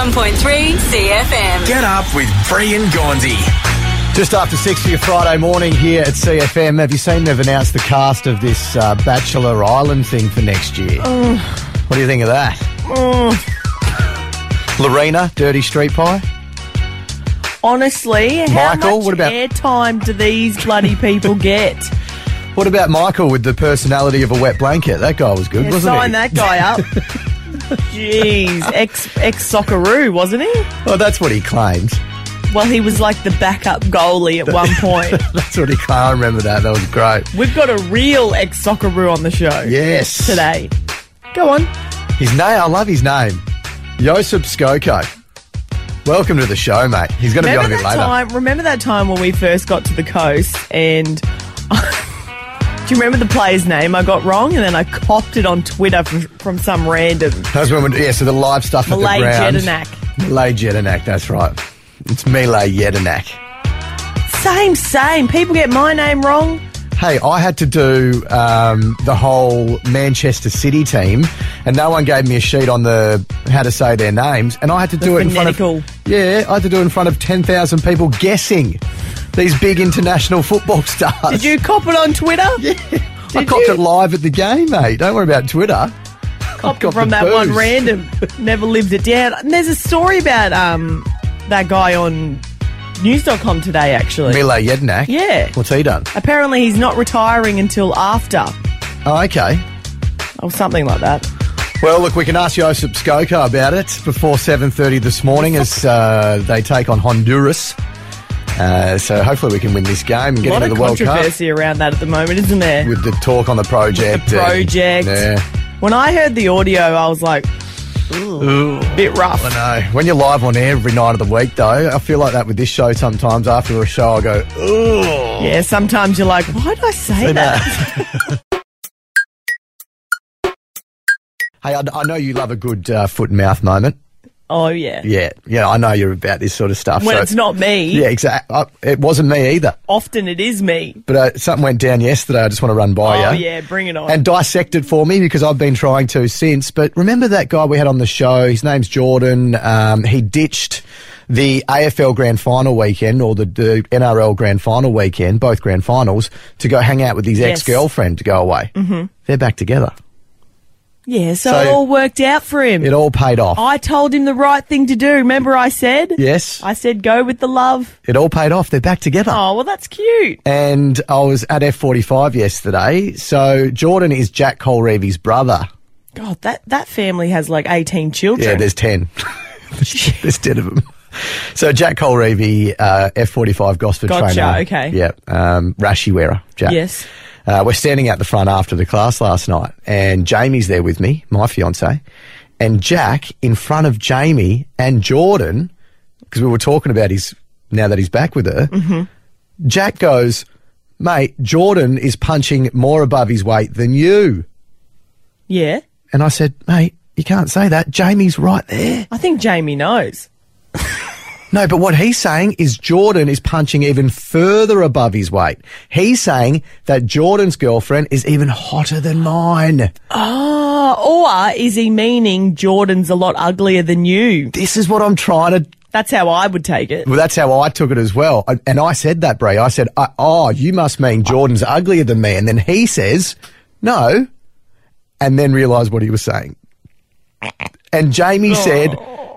101.3 CFM. Get up with Bree and Gandhi. Just after 6 for your Friday morning here at CFM. Have you seen they've announced the cast of this Bachelor Island thing for next year? What do you think of that? Lorena, Dirty Street Pie? Honestly, Michael, how much what about- airtime do these bloody people get? What about Michael with the personality of a wet blanket? That guy was good, Yeah, wasn't sign he? that guy up. Jeez, ex-Socceroo, wasn't he? Well, that's what he claimed. Well, he was like the backup goalie at one point. That's what he claimed. I remember that. That was great. We've got a real ex-Socceroo on the show. Yes. Today. Go on. His name, I love his name. Josip Skoko. Welcome to the show, mate. He's going to be on a bit later. Remember that time when we first got to the coast and... Do you remember the player's name I got wrong? And then I copped it on Twitter from some random... That's when so the live stuff at Malay the ground. Jedinak. Malay Jedinak, that's right. It's Milay Jedinak. Same. People get my name wrong. Hey, I had to do the whole Manchester City team, and no one gave me a sheet on how to say their names, and I had to do it in front of... Yeah, I had to do it in front of 10,000 people guessing these big international football stars. Did you cop it on Twitter? Yeah. I copped it live at the game, mate. Don't worry about Twitter. Copped it from that one random. Never lived it down. And there's a story about that guy on news.com today, actually. Milay Jedinak? Yeah. What's he done? Apparently he's not retiring until after. Oh, okay. Or something like that. Well, look, we can ask Josip Skoko about it before 7:30 this morning as they take on Honduras. So hopefully we can win this game and get into the World Cup. A lot of controversy around that at the moment, isn't there? With the talk on the project. Yeah. When I heard the audio, I was like, ooh, a bit rough. I know. When you're live on air every night of the week, though, I feel like that with this show sometimes. After a show, I go, ooh. Yeah, sometimes you're like, why did I say that? Hey, I know you love a good foot and mouth moment. Oh, yeah. Yeah, I know you're about this sort of stuff. When it's not me. Yeah, exactly. It wasn't me either. Often it is me. But something went down yesterday. I just want to run by you. Oh, yeah, bring it on. And dissect it for me because I've been trying to since. But remember that guy we had on the show? His name's Jordan. He ditched the AFL Grand Final weekend or the NRL Grand Final weekend, both Grand Finals, to go hang out with his ex-girlfriend to go away. Mm-hmm. They're back together. Yeah, so it all worked out for him. It all paid off. I told him the right thing to do. Remember I said? Yes. I said go with the love. It all paid off. They're back together. Oh, well, that's cute. And I was at F45 yesterday. So Jordan is Jack Colreevy's brother. God, that family has like 18 children. Yeah, there's 10. There's 10 of them. So Jack Colreevy, F45 Gosford trainer. Gotcha, okay. Yeah, Rashi wearer, Jack. Yes. We're standing out the front after the class last night, and Jamie's there with me, my fiance, and Jack in front of Jamie and Jordan, because we were talking about now that he's back with her, Jack goes, mate, Jordan is punching more above his weight than you. Yeah. And I said, mate, you can't say that. Jamie's right there. I think Jamie knows. No, but what he's saying is Jordan is punching even further above his weight. He's saying that Jordan's girlfriend is even hotter than mine. Oh, or is he meaning Jordan's a lot uglier than you? This is what I'm trying to... That's how I would take it. Well, that's how I took it as well. And I said that, Brie. I said, you must mean Jordan's uglier than me. And then he says, no, and then realised what he was saying. And Jamie said,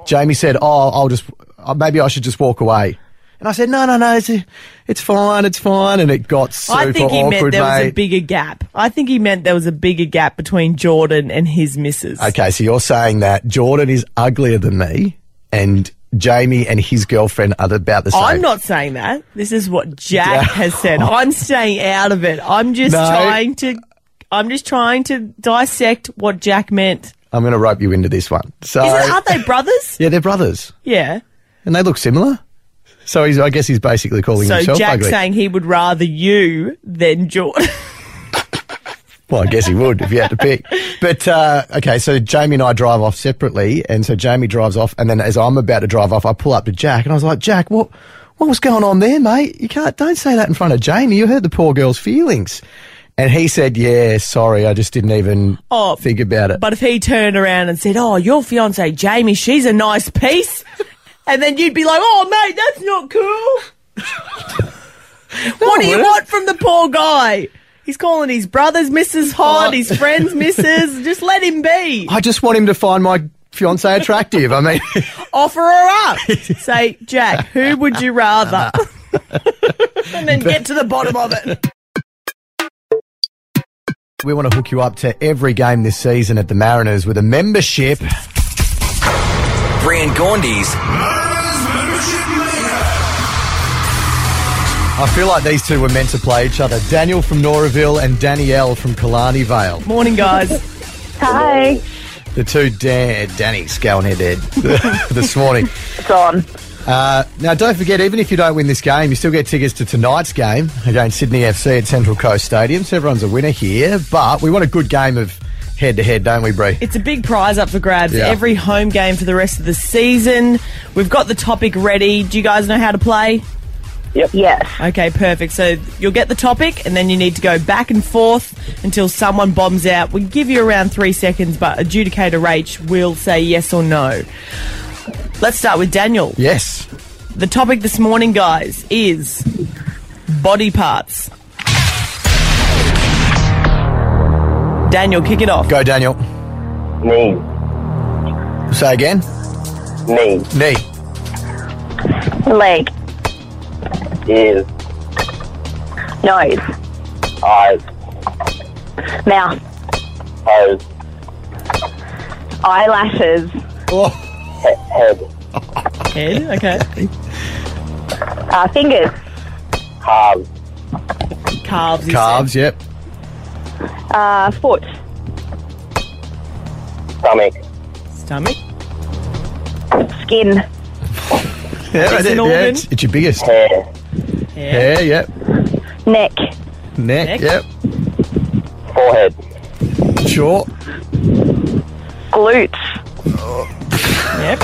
maybe I should just walk away. And I said, no, it's fine. And it got super awkward, I think he meant there was mate. a bigger gap. I think he meant there was a bigger gap between Jordan and his missus. Okay, so you're saying that Jordan is uglier than me and Jamie and his girlfriend are about the same. I'm not saying that. This is what Jack has said. I'm staying out of it. I'm just trying to dissect what Jack meant. I'm going to rope you into this one. So, aren't they brothers? Yeah, they're brothers. Yeah. And they look similar. So I guess he's basically calling himself Jack's ugly. saying he would rather you than Jordan. Well, I guess he would if you had to pick. But, okay, so Jamie and I drive off separately, and so Jamie drives off, and then as I'm about to drive off, I pull up to Jack, and I was like, Jack, what was going on there, mate? Don't say that in front of Jamie. You hurt the poor girl's feelings. And he said, yeah, sorry, I just didn't even think about it. But if he turned around and said, oh, your fiancée, Jamie, she's a nice piece. And then you'd be like, oh, mate, that's not cool. What do you want from the poor guy? He's calling his brothers Mrs. Hot, his friends Mrs. Just let him be. I just want him to find my fiancée attractive. I mean... Offer her up. Say, Jack, who would you rather? And then get to the bottom of it. We want to hook you up to every game this season at the Mariners with a membership. Bray and Gaundy's I feel like these two were meant to play each other. Daniel from Noraville and Danielle from Killarney Vale. Morning, guys. Hi. The two Danny's going head this morning. It's on. Now, don't forget, even if you don't win this game, you still get tickets to tonight's game against Sydney FC at Central Coast Stadium. So everyone's a winner here. But we want a good game of head-to-head, don't we, Bree? It's a big prize up for grabs. Yeah. Every home game for the rest of the season. We've got the topic ready. Do you guys know how to play? Yep. Yes. Okay, perfect. So you'll get the topic and then you need to go back and forth until someone bombs out. We give you around 3 seconds, but adjudicator Rach will say yes or no. Let's start with Daniel. Yes. The topic this morning, guys, is body parts. Daniel, kick it off. Go, Daniel. Knee. Say again. Knee. Knee. Leg. Ears. Nose. Eyes. Mouth. Toes. Eyelashes. Oh. Head. Head, okay. Fingers. Calves. Calves. you Calves, said. yep. Foot. Stomach. Stomach. Skin. Yeah, It's an organ. it's your biggest. Hair. Hair. Hair, yep. Neck. Neck, Neck. yep. Forehead. Sure. Glutes. Yep.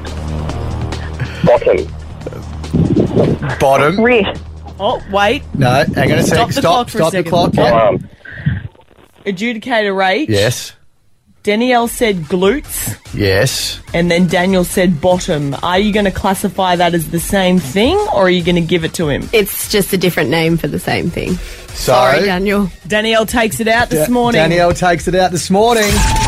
Bottom. Bottom. Wrist. Oh, wait. No, hang on a sec. Stop the clock for a Stop the second. clock, yeah. Arm. Adjudicator Rach. Yes. Danielle said glutes, Yes. and then Daniel said bottom. Are you going to classify that as the same thing, or are you going to give it to him? It's just a different name for the same thing. So, Sorry, Daniel. Danielle takes it out this morning. Danielle takes it out this morning.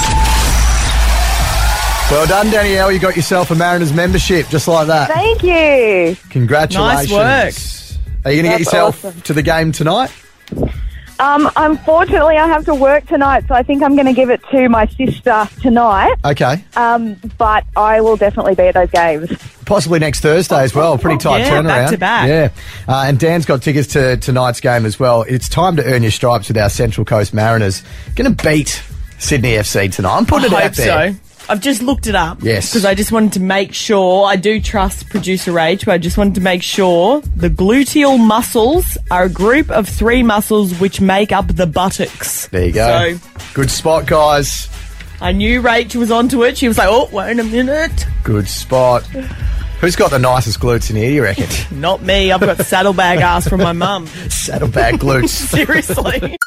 Well done, Danielle. You got yourself a Mariners membership, just like that. Thank you. Congratulations. Nice Are you going to get That's yourself awesome. to the game tonight? Unfortunately, I have to work tonight, so I think I'm going to give it to my sister tonight. Okay. But I will definitely be at those games. Possibly next Thursday as well. Pretty tight Yeah, turnaround. back to back. Yeah. And Dan's got tickets to tonight's game as well. It's time to earn your stripes with our Central Coast Mariners. Going to beat Sydney FC tonight. I'm putting I it hope out there. so. I've just looked it up. Yes. Because I just wanted to make sure, I do trust producer Rach, but I just wanted to make sure the gluteal muscles are a group of 3 muscles which make up the buttocks. There you go. So Good spot, guys. I knew Rach was onto it. She was like, oh, wait a minute. Good spot. Who's got the nicest glutes in here, you reckon? Not me. I've got saddlebag ass from my mum. Saddlebag glutes. Seriously.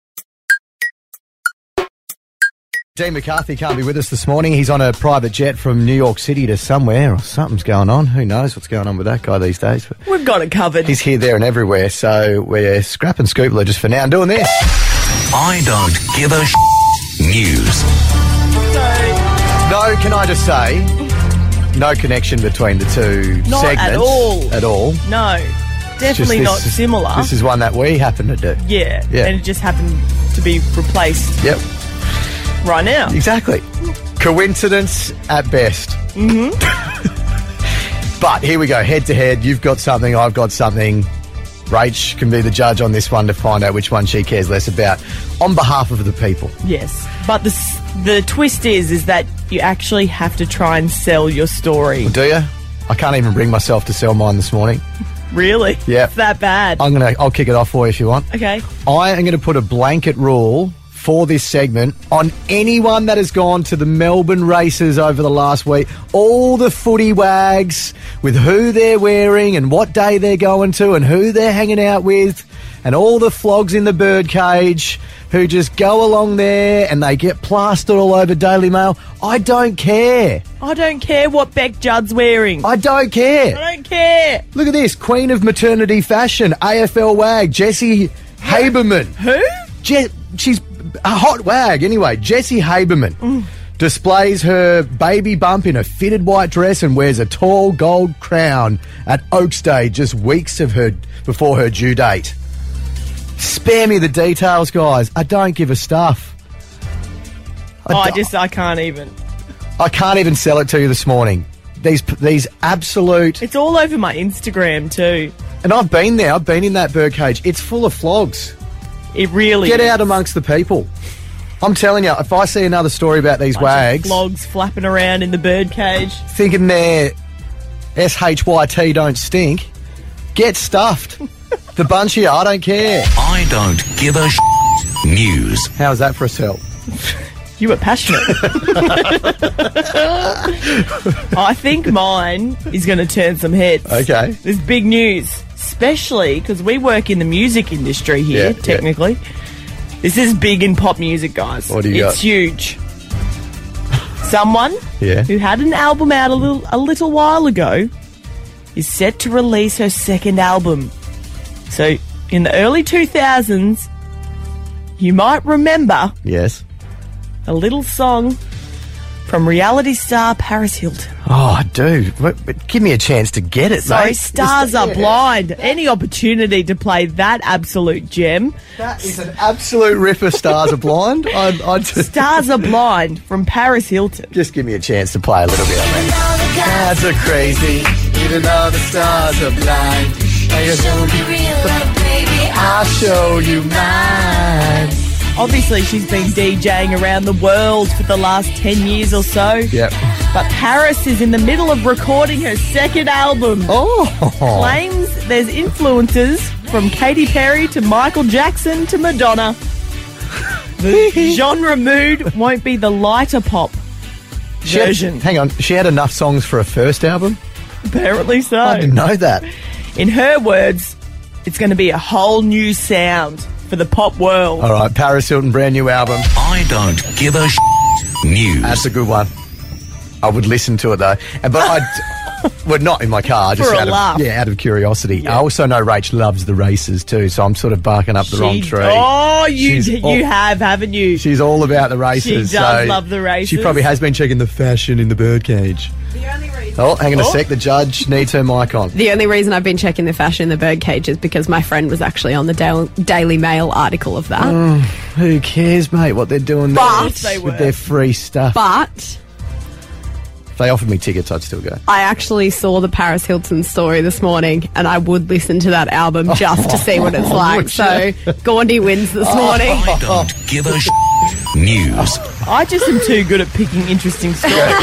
Dean McCarthy can't be with us this morning. He's on a private jet from New York City to somewhere, or something's going on. Who knows what's going on with that guy these days? But We've got it covered. he's here, there and everywhere, so we're scrapping Scoopler just for now and doing this. I don't give a news. No, can I just say, no connection between the two Not segments. at all. At all. No. It's Definitely just not similar. This is one that we happen to do. Yeah. Yeah. And it just happened to be replaced Yep, right now. exactly. Coincidence at best. Mm-hmm. But here we go, head to head. You've got something, I've got something. Rach can be the judge on this one to find out which one she cares less about on behalf of the people. Yes. But the twist is that you actually have to try and sell your story. Do you? I can't even bring myself to sell mine this morning. Really? Yeah. It's that bad. I'll kick it off for you if you want. Okay. I am going to put a blanket rule for this segment on anyone that has gone to the Melbourne races over the last week. All the footy wags with who they're wearing and what day they're going to and who they're hanging out with, and all the flogs in the birdcage who just go along there and they get plastered all over Daily Mail. I don't care. I don't care what Beck Judd's wearing. I don't care. I don't care. Look at this. Queen of maternity fashion, AFL wag, Jessie Haberman. Who? She's a hot wag. Anyway, Jessie Haberman displays her baby bump in a fitted white dress and wears a tall gold crown at Oaks Day just weeks before her due date. Spare me the details, guys. I don't give a stuff. I can't even. I can't even sell it to you this morning. These absolute... It's all over my Instagram too. And I've been there. I've been in that birdcage. It's full of flogs. It really Get is. out amongst the people. I'm telling you, if I see another story about these wags... Flogs flapping around in the birdcage. Thinking they're SHYT don't stink, get stuffed. The bunch of you, I don't care. I don't give a news. How's that for a sell? You were passionate. I think mine is going to turn some heads. Okay. There's big news, especially because we work in the music industry here, Yeah, technically. This is big in pop music, guys. What do you got? It's huge. Someone Yeah. who had an album out a little while ago is set to release her second album. So, in the early 2000s, you might remember Yes. a little song from reality star Paris Hilton. Oh, dude, but give me a chance to get it, Sorry, mate. Stars Are Blind. Any opportunity to play that absolute gem. That is an absolute ripper. Stars Are Blind. I just, Stars Are Blind from Paris Hilton. just give me a chance to play a little bit of that. Stars are crazy, even though the stars are blind. I'll show you mine. Obviously, she's been DJing around the world for the last 10 years or so. Yep. But Paris is in the middle of recording her second album. Oh. Claims there's influences from Katy Perry to Michael Jackson to Madonna. The genre mood won't be the lighter pop version. Hang on, she had enough songs for a first album? Apparently so. I didn't know that. In her words, it's going to be a whole new sound for the pop world. All right, Paris Hilton, brand new album. I don't give a news. That's a good one. I would listen to it though, but well, not in my car, just For a out laugh. of curiosity. Yeah. I also know Rach loves the races too, so I'm sort of barking up the wrong tree. Oh, you She's all- have, haven't you? She's all about the races. She does so love the races. She probably has been checking the fashion in the birdcage. The only reason. Oh, hang on a sec. The judge needs her mic on. The only reason I've been checking the fashion in the birdcage is because my friend was actually on the Daily Mail article of that. Who cares, mate, what they're doing But- there with their free stuff. But If they offered me tickets, I'd still go. I actually saw the Paris Hilton story this morning, and I would listen to that album just to see what it's like. So Gandhi wins this morning. I don't give a news. I just am too good at picking interesting stories.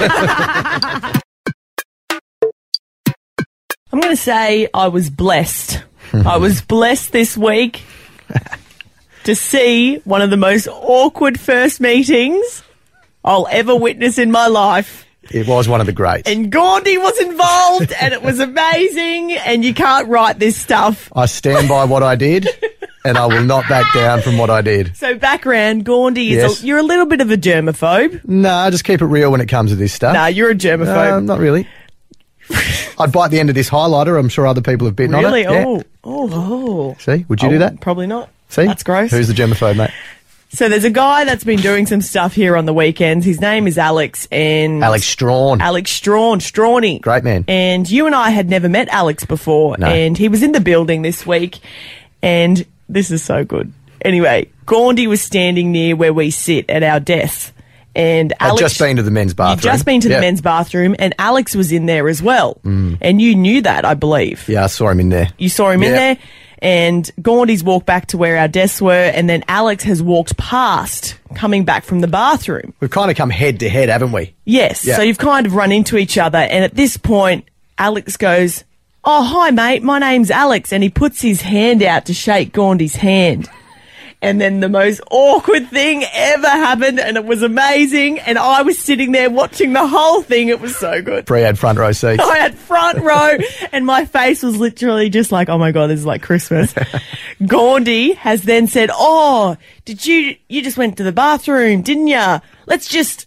I'm going to say I was blessed. I was blessed this week to see one of the most awkward first meetings I'll ever witness in my life. It was one of the greats. And Gandhi was involved, and it was amazing, and you can't write this stuff. I stand by what I did, and I will not back down from what I did. So background, Gandhi, Yes. you're a little bit of a germaphobe. No, just keep it real when it comes to this stuff. No, you're a germaphobe. Not really. I'd bite the end of this highlighter. I'm sure other people have bitten Really? on it. Yeah. Oh. See, would you do that? Probably not. See? That's gross. Who's the germaphobe, mate? So there's a guy that's been doing some stuff here on the weekends. His name is Alex, and Alex Strawn. Alex Strawny. Great man. And you and I had never met Alex before, No. and he was in the building this week, and this is so good. Anyway, Gandhi was standing near where we sit at our desk, and I've Alex... just been to the men's bathroom. You've just been to the Yep. men's bathroom, and Alex was in there as well. And you knew that, I believe. Yeah, I saw him in there. You saw him in Yeah. there, and Gandhi's walked back to where our desks were, and then Alex has walked past, coming back from the bathroom. We've kind of come head to head, haven't we? Yes, Yeah. so you've kind of run into each other, and at this point, Alex goes, "Oh, hi, mate, my name's Alex," and he puts his hand out to shake Gandhi's hand. And then the most awkward thing ever happened, and it was amazing. And I was sitting there watching the whole thing. It was so good. Bree had front row seats. I had front row, and my face was literally just like, oh my God, this is like Christmas. Gaundy has then said, oh, did you just went to the bathroom, didn't you? Let's just,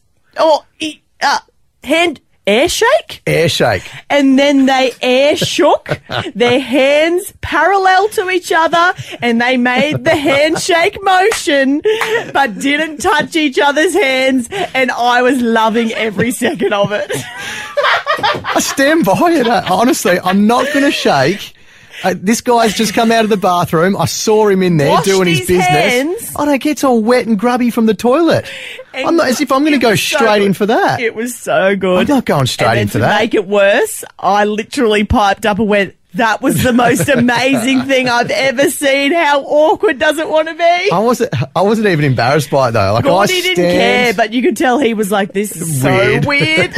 air shake? Air shake. And then they air shook their hands parallel to each other, and they made the handshake motion but didn't touch each other's hands, and I was loving every second of it. I stand by it. Honestly, I'm not going to shake. This guy's just come out of the bathroom. I saw him in there Washed doing his business. hands. Oh, no, it gets all wet and grubby from the toilet. I'm not as if I'm going to go straight in for that. It was so good. I'm not going straight in for that. To make it worse, I literally piped up and went, that was the most amazing thing I've ever seen. How awkward does it want to be? I wasn't even embarrassed by it though. Like Gordy didn't care, but you could tell he was like, this is so weird.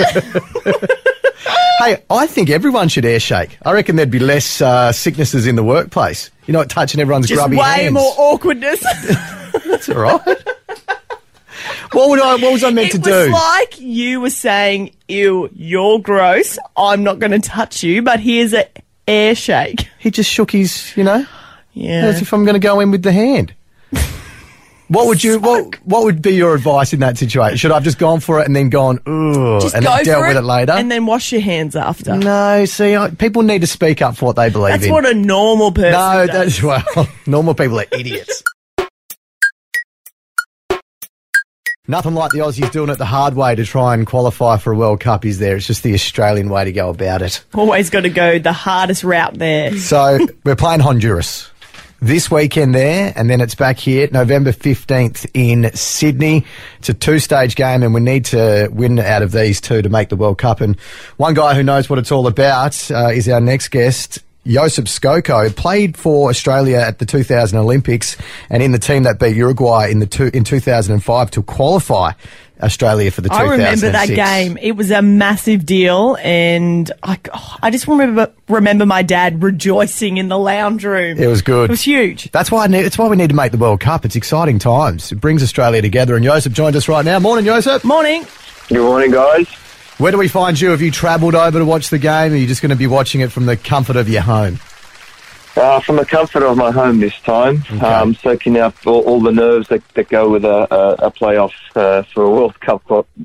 Hey, I think everyone should air shake. I reckon there'd be less sicknesses in the workplace. You're not touching everyone's Just grubby way hands. more awkwardness. That's all right. What was I meant to do? It was like you were saying, ew, you're gross. I'm not going to touch you, but here's an air shake. He just shook his, Yeah. as if I'm going to go in with the hand. What would be your advice in that situation? Should I have just gone for it and then gone, ooh, Just and go then dealt for with it later? and then wash your hands after. No, see, people need to speak up for what they believe That's in. what a normal person No, does. normal people are idiots. Nothing like the Aussies doing it the hard way to try and qualify for a World Cup, is there? It's just the Australian way to go about it. Always got to go the hardest route there. So we're playing Honduras this weekend there, and then it's back here November 15th in Sydney. It's a two-stage game, and we need to win out of these two to make the World Cup. And one guy who knows what it's all about is our next guest, Josip Skoko. Played for Australia at the 2000 Olympics and in the team that beat Uruguay in 2005 to qualify Australia for the 2006. I remember that game. It was a massive deal, and I just remember my dad rejoicing in the lounge room. It was good. It was huge. That's why we need to make the World Cup. It's exciting times. It brings Australia together, and Josip joined us right now. Morning, Josip. Morning. Good morning, guys. Where do we find you? Have you travelled over to watch the game, or are you just going to be watching it from the comfort of your home? From the comfort of my home this time, Okay. soaking up all the nerves that go with a playoff for a World Cup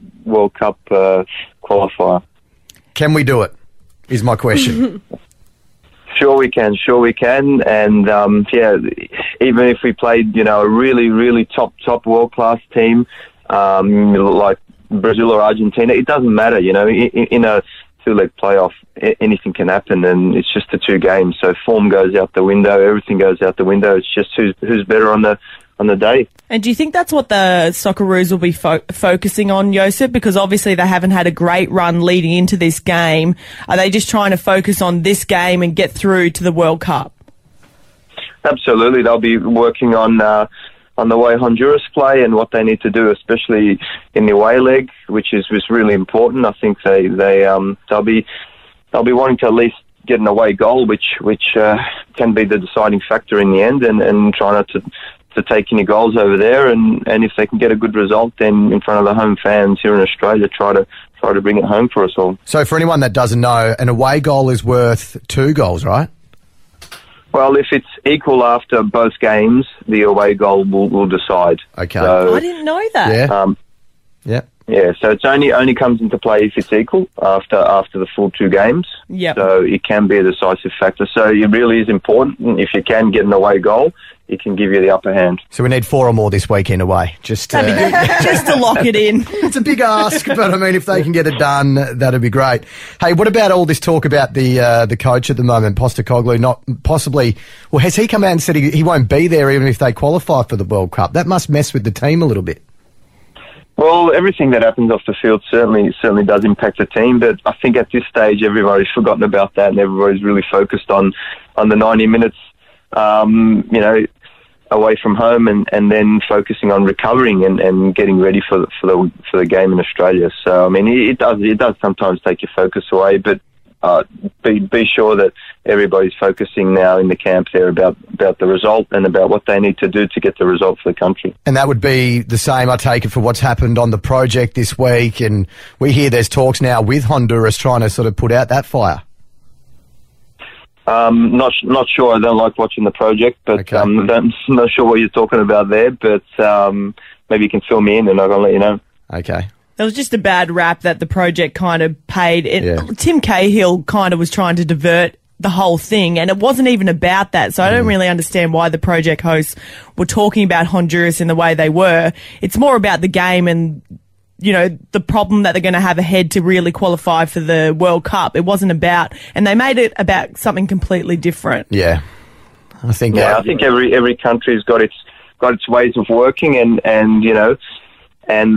qualifier. Can we do it? Is my question. Sure we can, and even if we played, a really, really top world-class team, like Brazil or Argentina, it doesn't matter, in a two-leg playoff, anything can happen, and it's just the two games, so form goes out the window, everything goes out the window. It's just who's better on the day. And do you think that's what the Socceroos will be focusing on, Josip? Because obviously they haven't had a great run leading into this game. Are they just trying to focus on this game and get through to the World Cup? Absolutely, they'll be working on the way Honduras play and what they need to do, especially in the away leg, which is really important. I think they'll be wanting to at least get an away goal, which can be the deciding factor in the end, and try not to take any goals over there. And if they can get a good result, then in front of the home fans here in Australia, try to bring it home for us all. So for anyone that doesn't know, an away goal is worth 2 goals, right? Well, if it's equal after both games, the away goal will decide. Okay. So, I didn't know that. Yeah. Yeah. yeah, so it's only comes into play if it's equal after the full 2 games. Yep. So it can be a decisive factor. So it really is important. If you can get an away goal, it can give you the upper hand. So we need 4 or more this weekend away. Just That'd be good. Just to lock it in. It's a big ask, but I mean, if they can get it done, that'd be great. Hey, what about all this talk about the coach at the moment, Postecoglou, not possibly? Well, has he come out and said he won't be there even if they qualify for the World Cup? That must mess with the team a little bit. Well, everything that happens off the field certainly does impact the team, but I think at this stage everybody's forgotten about that and everybody's really focused on the 90 minutes, away from home and then focusing on recovering and getting ready for the game in Australia. So, I mean, it does sometimes take your focus away, but be sure that everybody's focusing now in the camp there about the result and about what they need to do to get the result for the country. And that would be the same, I take it, for what's happened on the project this week. And we hear there's talks now with Honduras trying to sort of put out that fire. Not sure. I don't like watching the project, but Okay. not sure what you're talking about there. But maybe you can fill me in, and I'll let you know. Okay. There was just a bad rap that the project kind of paid. Yeah. Tim Cahill kind of was trying to divert the whole thing, and it wasn't even about that. So I don't really understand why the project hosts were talking about Honduras in the way they were. It's more about the game and, you know, the problem that they're going to have ahead to really qualify for the World Cup. It wasn't about, and they made it about something completely different. Yeah. I think I think every country's got its ways of working, and you know, and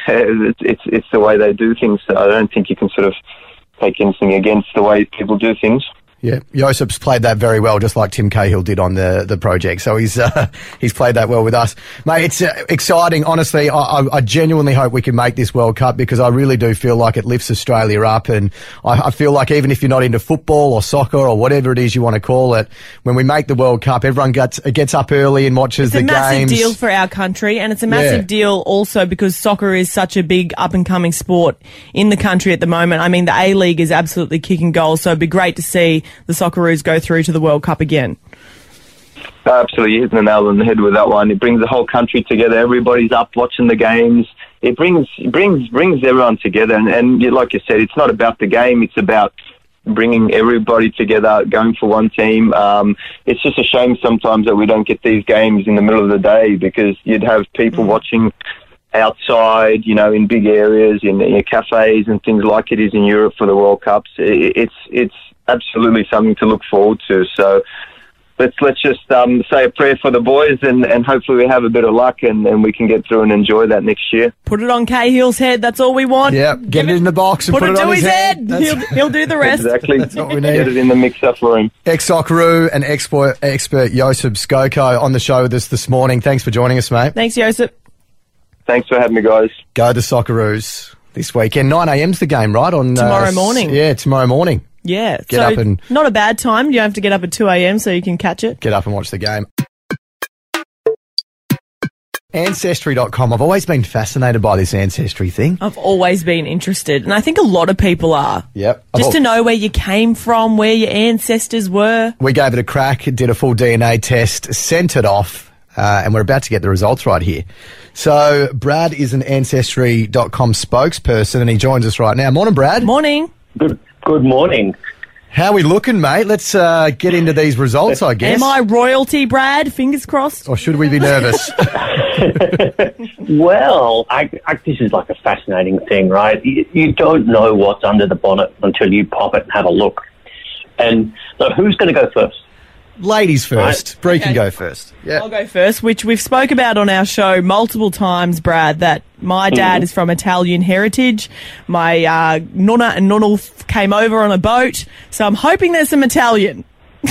it's the way they do things. So I don't think you can sort of take anything against the way people do things. Yeah, Josep's played that very well, just like Tim Cahill did on the project. So he's played that well with us. Mate, it's exciting. Honestly, I genuinely hope we can make this World Cup, because I really do feel like it lifts Australia up. And I feel like even if you're not into football or soccer or whatever it is you want to call it, when we make the World Cup, everyone gets up early and watches the games. It's a massive deal for our country, and it's a massive deal also because soccer is such a big up-and-coming sport in the country at the moment. I mean, the A-League is absolutely kicking goals, so it'd be great to see the Socceroos go through to the World Cup again. Absolutely, hitting the nail on the head with that one. It brings the whole country together. Everybody's up watching the games. It brings everyone together. And like you said, it's not about the game. It's about bringing everybody together, going for one team. It's just a shame sometimes that we don't get these games in the middle of the day, because you'd have people watching outside, you know, in big areas, in cafes and things like it is in Europe for the World Cups. It's absolutely something to look forward to. So let's just say a prayer for the boys, and hopefully we have a bit of luck and we can get through and enjoy that next year. Put it on Cahill's head. That's all we want. Yeah, get it in the box and put it to on his head. He'll do the rest. Exactly. That's what we need. Get it in the mixer for him. Ex-Socceroo and expert Josip Skoko on the show with us this morning. Thanks for joining us, mate. Thanks, Joseph. Thanks for having me, guys. Go the Socceroos this weekend. 9 a.m.'s the game, right? On Tomorrow morning. Yeah, tomorrow morning. Yeah. Get up and not a bad time. You have to get up at 2 a.m. so you can catch it. get up and watch the game. Ancestry.com. I've always been fascinated by this ancestry thing. I've always been interested, and I think a lot of people are. Yep. Just to know where you came from, where your ancestors were. We gave it a crack, did a full DNA test, sent it off, and we're about to get the results right here. So Brad is an Ancestry.com spokesperson, and he joins us right now. Morning, Brad. Morning. Good morning. How are we looking, mate? Let's get into these results, I guess. Am I royalty, Brad? Fingers crossed. Or should we be nervous? Well, this is like a fascinating thing, right? You don't know what's under the bonnet until you pop it and have a look. And so who's going to go first? Ladies first. Right. Bree can Okay. go first. Yeah. I'll go first, which we've spoke about on our show multiple times, Brad, that my dad is from Italian heritage. My nonna and nonnel came over on a boat, so I'm hoping there's some Italian.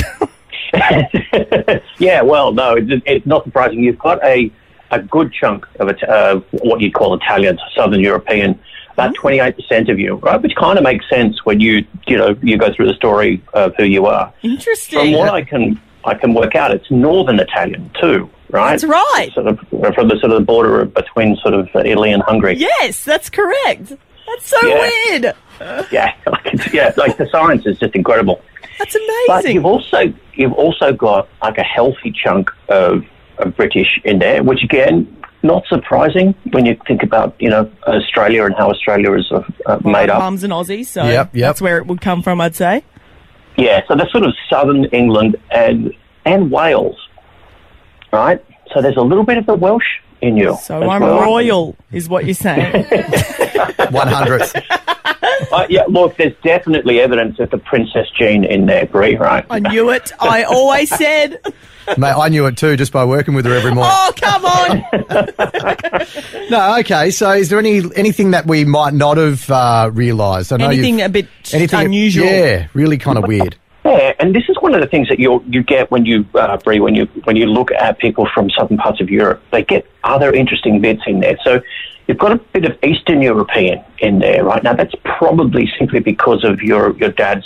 Yeah, well, no, it's not surprising. You've got a good chunk of what you'd call Italian, Southern European, about 28% of you, right? Which kind of makes sense when you go through the story of who you are. Interesting. From what I can work out, it's Northern Italian too, right? That's right. Sort of from the sort of border between sort of Italy and Hungary. Yes, that's correct. That's so Yeah. weird. Yeah, like the science is just incredible. That's But amazing. you've also got like a healthy chunk of British in there, which again, not surprising when you think about Australia and how Australia is made up. Mums and Aussies, so Yep. that's where it would come from, I'd say. Yeah, so that's sort of southern England and Wales, right? So there's a little bit of the Welsh in you. So as I'm well. royal, is what you're saying. 100th. Yeah, look, there's definitely evidence of the princess gene in there, Brie, right? I knew it. I always said. Mate, I knew it too just by working with her every morning. Oh, come on. No, okay. So is there anything that we might not have realised? I know Anything a bit unusual. Yeah, really kind of weird. Yeah, and this is one of the things that you get when you, Brie, when you look at people from southern parts of Europe. They get other interesting bits in there. So you've got a bit of Eastern European in there, right? Now, that's probably simply because of your dad's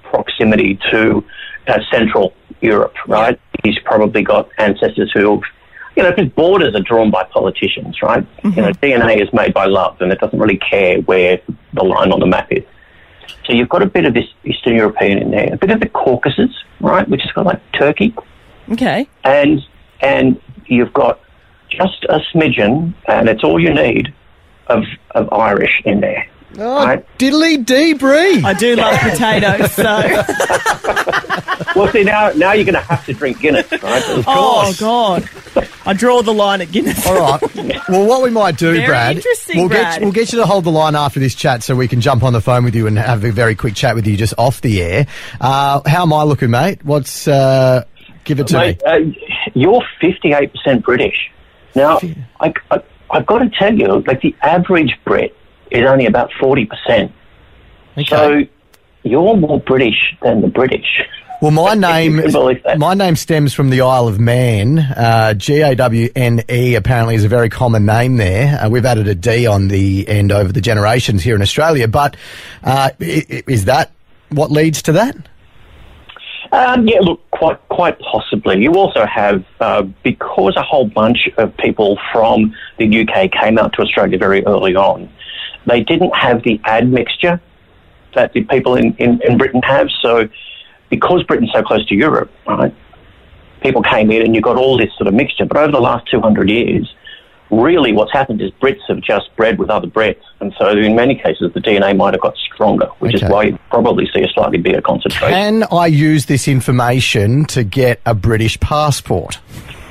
proximity to Central Europe, right? He's probably got ancestors who, because borders are drawn by politicians, right? DNA is made by love, and it doesn't really care where the line on the map is. So you've got a bit of this Eastern European in there, a bit of the Caucasus, right, which is kind of like Turkey. Okay. And you've got just a smidgen, and it's all you need, of Irish in there. Oh, right? diddly dee, Bree. I do love potatoes, so... Well, see, now you're going to have to drink Guinness, right? Oh, God. I draw the line at Guinness. All right. Well, what we might do, Very Brad, interesting, Brad. we'll get you to hold the line after this chat so we can jump on the phone with you and have a very quick chat with you just off the air. How am I looking, mate? What's... give it to me. You're 58% British. Now, I've got to tell you, like, the average Brit is only about 40%. Okay. So you're more British than the British. Well, my name stems from the Isle of Man. Gawne apparently is a very common name there. We've added a D on the end over the generations here in Australia. But is that what leads to that? Yeah, look, quite possibly. You also have, because a whole bunch of people from the UK came out to Australia very early on, they didn't have the admixture that the people in Britain have. So because Britain's so close to Europe, right, people came in and you got all this sort of mixture. But over the last 200 years, really what's happened is Brits have just bred with other Brits. And so in many cases, the DNA might have got stronger, which is why you probably see a slightly bigger concentration. Can I use this information to get a British passport?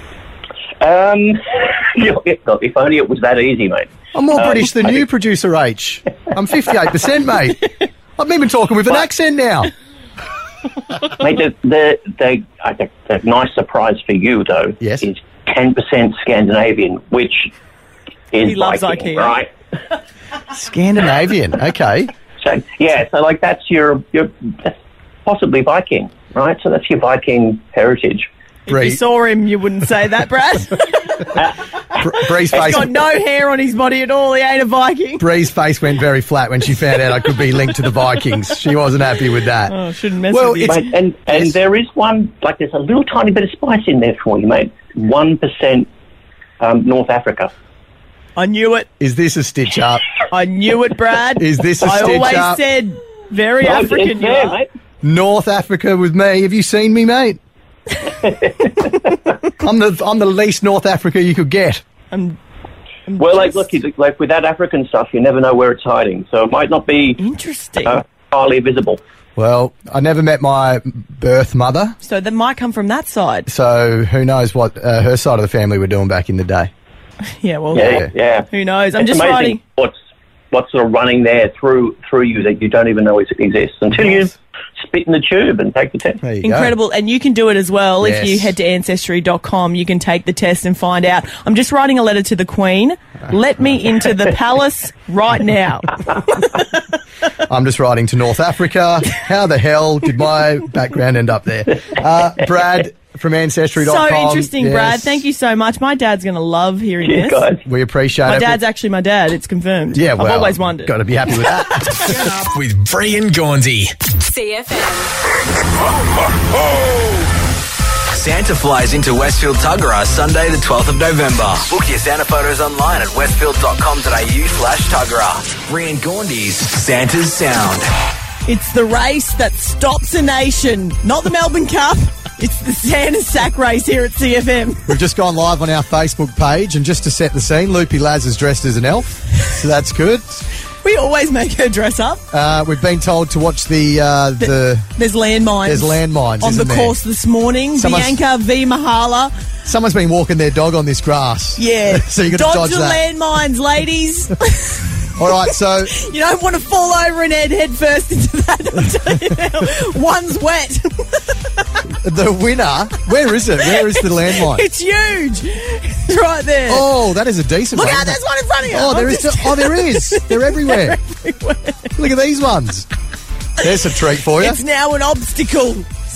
If only it was that easy, mate. I'm more British than you, Producer H. I'm 58%, mate. I'm even talking with an accent now. Mate, the nice surprise for you, though, yes, is 10% Scandinavian, which is he loves Viking, IKEA. right? Scandinavian, okay. So like that's that's possibly Viking, right? So that's your Viking heritage. If you saw him, you wouldn't say that, Brad. Bree's face. He's got no hair on his body at all. He ain't a Viking. Bree's face went very flat when she found out I could be linked to the Vikings. She wasn't happy with that. Oh, shouldn't mess with you. Mate, and there is one, like there's a little tiny bit of spice in there for you, mate. 1% North Africa. I knew it. Is this a stitch up? I knew it, Brad. Is this a stitch up? I always said very African. It's there, mate. North Africa with me. Have you seen me, mate? I'm the least North Africa you could get. Look, with that African stuff, you never know where it's hiding, so it might not be interesting, highly visible. Well, I never met my birth mother, so that might come from that side. So who knows what her side of the family were doing back in the day? Yeah, well, yeah. Who knows? I'm it's just amazing writing what's sort of running there through you that you don't even know exists until you spit in the tube and take the test. Incredible. And you can do it as well. Yes. If you head to Ancestry.com, you can take the test and find out. I'm just writing a letter to the Queen. Let me into the palace right now. I'm just writing to North Africa. How the hell did my background end up there? Brad from Ancestry.com. So interesting, Brad. Thank you so much. My dad's going to love hearing this. Guys. We appreciate it. My dad's actually my dad. It's confirmed. Yeah, well, I've always wondered. Got to be happy with that. Get up with Bree and Gawne. CFM. Santa flies into Westfield Tuggerah Sunday the 12th of November. Book your Santa photos online at westfield.com.au/Tuggerah. Bree and Gawne's Santa's Sound. It's the race that stops a nation. Not the Melbourne Cup. It's the Santa Sack race here at CFM. We've just gone live on our Facebook page, and just to set the scene, Loopy Laz is dressed as an elf, so that's good. We always make her dress up. We've been told to watch There's landmines. There's landmines on the course this morning. Bianca V. Mahala. Someone's been walking their dog on this grass. Yeah. So you got to dodge the that. landmines, ladies. All right, so you don't want to fall over and head first into that. I'll tell you now. One's wet. The winner, where is it? Where is the landmine? It's huge. It's right there. Oh, that is a decent one. Look out, there's one in front of you. Oh, there is. There is. They're everywhere. Look at these ones. There's a treat for you. It's now an obstacle.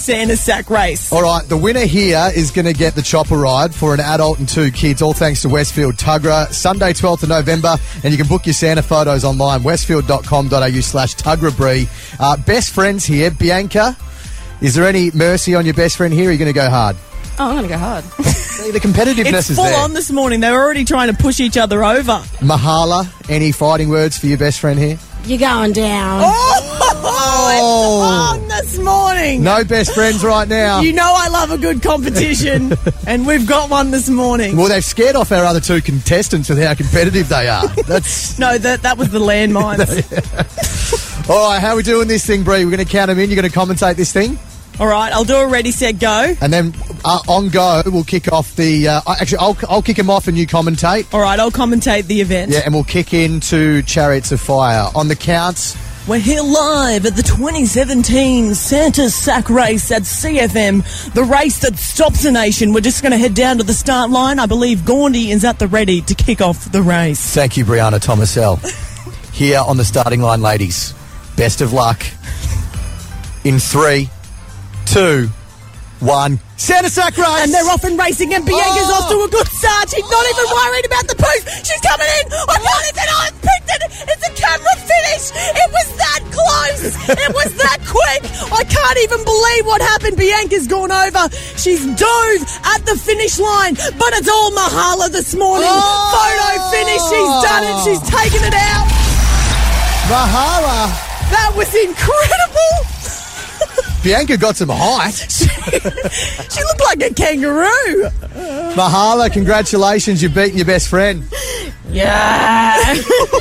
Santa sack race. All right, the winner here is going to get the chopper ride for an adult and 2 kids, all thanks to Westfield Tuggerah, Sunday 12th of November, and you can book your Santa photos online, westfield.com.au/Tuggerah. Best friends here, Bianca, is there any mercy on your best friend here, or are you going to go hard? Oh, I'm going to go hard. See, the competitiveness It's is full there. on this morning. They were already trying to push each other over. Mahala, any fighting words for your best friend here? You're going down. Oh, it's on this morning. No best friends right now. You know I love a good competition, and we've got one this morning. Well, they've scared off our other 2 contestants with how competitive they are. That's No, that was the landmines. all right. How are we doing this thing, Bree? We're going to count them in. You're going to commentate this thing, All right, I'll do a ready, set, go. and then on go we'll kick off the. Actually, I'll kick them off and you commentate. All right, I'll commentate the event. Yeah, and we'll kick into Chariots of Fire on the counts. We're here live at the 2017 Santa Sack Race at CFM, the race that stops a nation. We're just going to head down to the start line. I believe Gaundy is at the ready to kick off the race. Thank you, Brianna Thomasell. Here on the starting line, ladies. Best of luck. In 3, 2, 1. Santa Sack Race! And they're off and racing, and Bianca's off to a good start. She's not even worried about the post. She's coming in. I can't even. I've picked it. It's a camera finish. It was that close. It was that quick. I can't even believe what happened. Bianca's gone over. She's dove at the finish line, but it's all Mahala this morning. Photo finish. She's done it. She's taken it out. Mahala! That was incredible. Bianca got some height. She looked like a kangaroo. Mahala, congratulations. You've beaten your best friend. Yeah.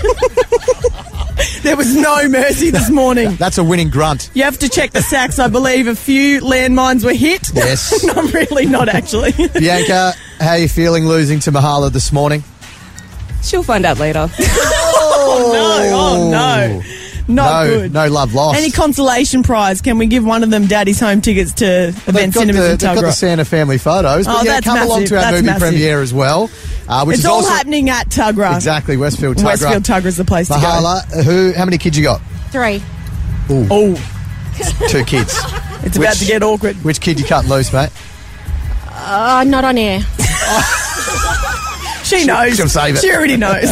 There was no mercy this morning. That's a winning grunt. You have to check the sacks. I believe a few landmines were hit. Yes. No, really not, actually. Bianca, how are you feeling losing to Mahala this morning? She'll find out later. Oh, no. Not good. No love lost. Any consolation prize? Can we give one of them Daddy's home tickets to Event Cinemas in They've got the Tuggerah? Santa family photos. But Oh, yeah, that's come along massive. to our That's movie massive. premiere as well. Which It's is all also happening at Tuggerah. Exactly, Westfield Tuggerah. Westfield Tuggerah's the place to go. Mahala, how many kids you got? 3. Oh, 2 kids. it's about to get awkward. Which kid you cutting loose, mate? Not on air. She knows. She'll save it. She already knows.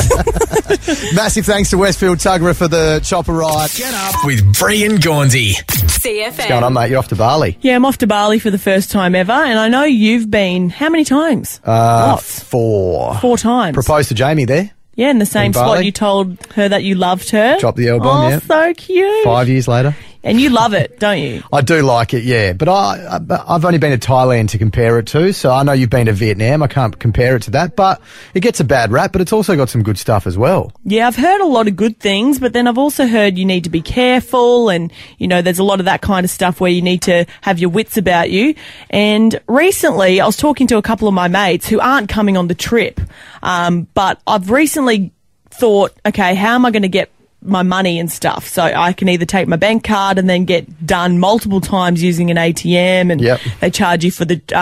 Massive thanks to Westfield Tuggerah for the chopper ride. Get up with Bree and Gaunsey. CFM. What's going on, mate? You're off to Bali. Yeah, I'm off to Bali for the first time ever, and I know you've been how many times? Lots. 4. 4 times. Proposed to Jamie there. Yeah, in the same In spot Bali. you told her that you loved her. Dropped the L bomb, Oh, yeah. so cute. 5 years later. And you love it, don't you? I do like it, yeah. But I've only been to Thailand to compare it to, so I know you've been to Vietnam. I can't compare it to that, but it gets a bad rap, but it's also got some good stuff as well. Yeah, I've heard a lot of good things, but then I've also heard you need to be careful and, you know, there's a lot of that kind of stuff where you need to have your wits about you. And recently I was talking to a couple of my mates who aren't coming on the trip, but I've recently thought, okay, how am I going to get my money and stuff? So I can either take my bank card and then get done multiple times using an ATM, and Yep. they charge you for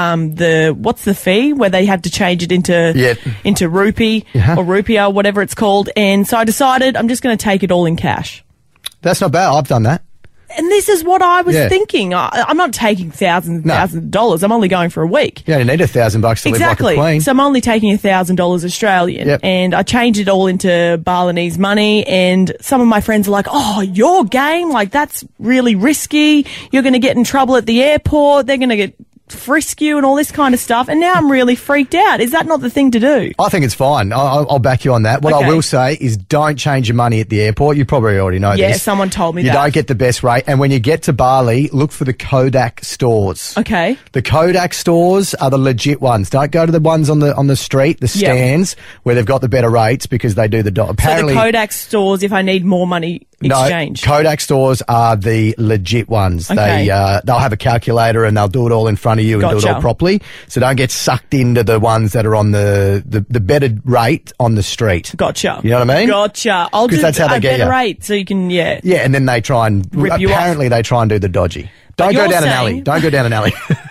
the what's the fee where they have to change it into rupee Yeah. or rupiah, whatever it's called. And so I decided I'm just going to take it all in cash. That's not bad. I've done that. And this is what I was Yeah. thinking. I'm not taking thousands of dollars. I'm only going for a week. You only need $1,000 to Exactly. live like a queen. So I'm only taking $1,000 Australian, Yep. and I changed it all into Balinese money. And some of my friends are like, "Oh, your game, like that's really risky. You're going to get in trouble at the airport. They're going to frisk you and all this kind of stuff." And now I'm really freaked out. Is that not the thing to do? I think it's fine. I'll back you on that. What Okay. I will say is don't change your money at the airport. You probably already know Yeah, this. someone told me you that. don't get the best rate. And when you get to Bali, look for the Kodak stores. Okay. The Kodak stores are the legit ones. Don't go to the ones on the street, the Yep. stands, where they've got the better rates because they do the... Apparently, So the Kodak stores, if I need more money exchange. No, Kodak stores are the legit ones. Okay. They'll have a calculator and they'll do it all in front of you and do it all Gotcha. properly. So don't get sucked into the ones that are on the better rate on the street. Gotcha. You know what I mean? Gotcha. I'll 'Cause do that's how they a get better you. rate, so you can, yeah. Yeah, and then they try and Rip you off. apparently they try and do the dodgy. Don't go you're down an saying- alley. Don't go down an alley.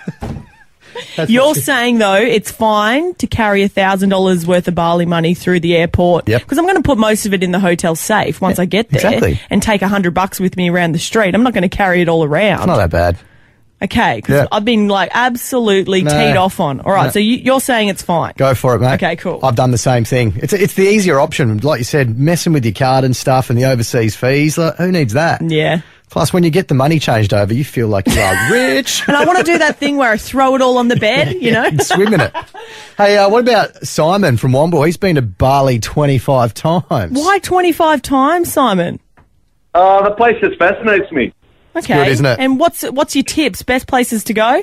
You're saying, though, it's fine to carry $1,000 worth of Bali money through the airport. Yep. Because I'm going to put most of it in the hotel safe once I get there. exactly. And take $100 with me around the street. I'm not going to carry it all around. It's not that bad. Okay, because Yeah. I've been like absolutely No. teed off on. All right, No. so you're saying it's fine. Go for it, mate. Okay, cool. I've done the same thing. It's the easier option. Like you said, messing with your card and stuff and the overseas fees. Like, who needs that? Yeah. Plus, when you get the money changed over, you feel like you are rich. And I want to do that thing where I throw it all on the bed, you know? And swim in it. Hey, what about Simon from Womble? He's been to Bali 25 times. Why 25 times, Simon? The place just fascinates me. Okay. good, isn't it? And what's your tips? Best places to go?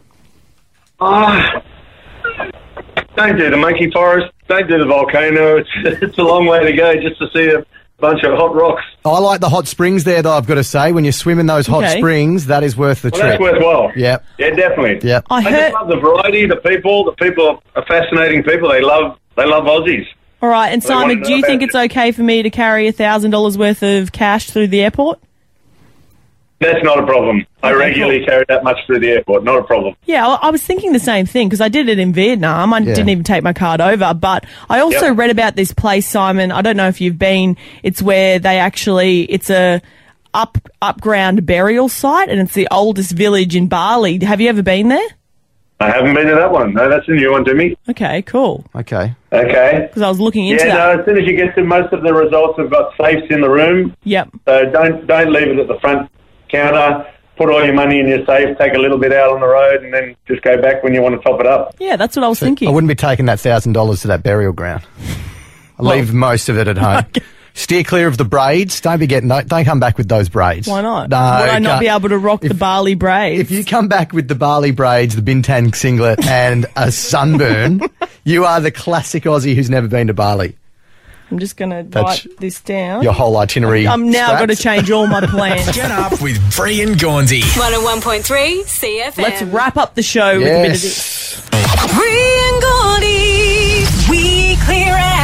Don't do the monkey forest. Don't do the volcano. It's a long way to go just to see a bunch of hot rocks. I like the hot springs there, though, I've got to say. When you swim in those hot Okay. springs, that is worth the Well, trip. that's worthwhile. Yep. Yeah, definitely. Yep. I I heard. just love the variety, the people. The people are fascinating people. They love Aussies. All right, and They wanna Simon, know do you about think it. it's okay for me to carry $1,000 worth of cash through the airport? That's not a problem. I Okay, regularly carry that much through the airport. Not a problem. Yeah, I was thinking the same thing because I did it in Vietnam. I didn't even take my card over, but I also Yep. read about this place, Simon. I don't know if you've been. It's where it's a upground burial site, and it's the oldest village in Bali. Have you ever been there? I haven't been to that one. No, that's a new one to me. Okay, cool. Okay. Okay. Because I was looking into Yeah, that. no, as soon as you get to most of the results have got safes in the room. Yep. So don't leave it at the front counter. Put all your money in your safe, take a little bit out on the road, and then just go back when you want to top it up. Yeah, that's what I was thinking. I wouldn't be taking that $1,000 to that burial ground. I'll leave most of it at home. Steer clear of the braids. Don't come back with those braids. Why not? No, Would I not can't- be able to rock the Bali braids? If you come back with the Bali braids, the Bintang singlet, and a sunburn, you are the classic Aussie who's never been to Bali. I'm just going to That's write this down. Your whole itinerary. I'm now going to straps. change all my plans. Get up with Bree and Gaunsey. 101.3 CFM. Let's wrap up the show with a bit of this. Yes. Bree and Gordy, weekly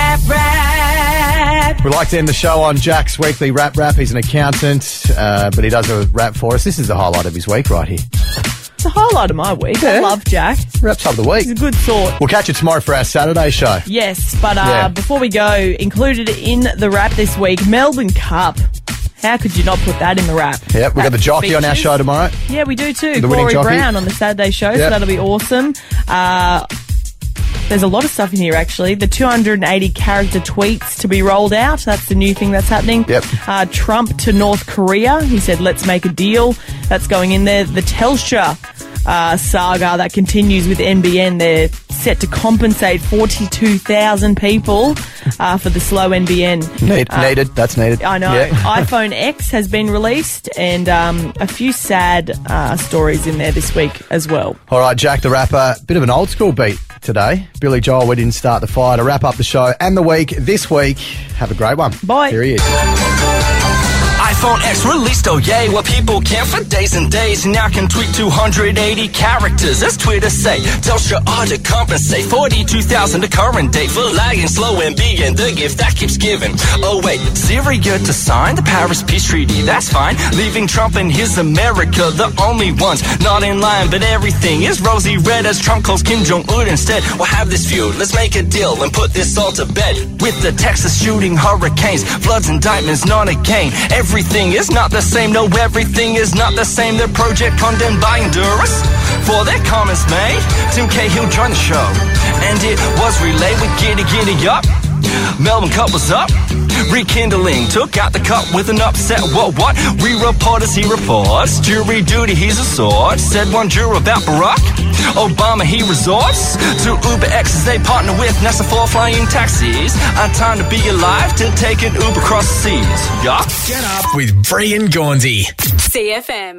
rap. We like to end the show on Jack's weekly rap. He's an accountant, but he does a rap for us. This is the highlight of his week right here. It's a highlight of my week. I Yeah. love Jack. Raps up the week. He's a good sort. We'll catch you tomorrow for our Saturday show. Yes, but Yeah. before we go, included in the wrap this week, Melbourne Cup. How could you not put that in the wrap? Yep, we've got the jockey on our show tomorrow. Yeah, we do too. The winning Corey jockey. Brown on the Saturday show, so Yep. that'll be awesome. There's a lot of stuff in here, actually. The 280 character tweets to be rolled out. That's the new thing that's happening. Yep. Trump to North Korea. He said, let's make a deal. That's going in there. The Telstra saga that continues with NBN. They're set to compensate 42,000 people for the slow NBN. Needed. That's needed. I know. Yeah. iPhone X has been released, and a few sad stories in there this week as well. All right, Jack the Rapper. Bit of an old school beat today. Billy Joel, we didn't start the fire. To wrap up the show and the week this week, have a great one. Bye. Here he is. iPhone X released, oh yay, what people can for days and days. Now can tweet 280 characters, as Twitter say. Telstra ought to compensate 42,000 the current date for lagging slow and being the gift that keeps giving. Oh wait, Syria to sign the Paris Peace Treaty, that's fine. Leaving Trump and his America the only ones not in line, but everything is rosy red as Trump calls Kim Jong-un instead. We'll have this feud, let's make a deal and put this all to bed. With the Texas shooting hurricanes, floods, indictments, not a gain. Everything is not the same, no, everything is not the same. The project condemned by Honduras for their comments made. Tim Cahill joined the show, and it was relayed with Giddy Giddy Up. Melbourne Cup was up, rekindling, took out the cup with an upset. What? We reporters, he reports. Jury duty, he's a sword. Said one juror about Barack Obama, he resorts to Uber X as they partner with NASA for flying taxis. A time to be alive, to take an Uber across the seas. Yeah. Get up with Bree and Gaunsey. CFM.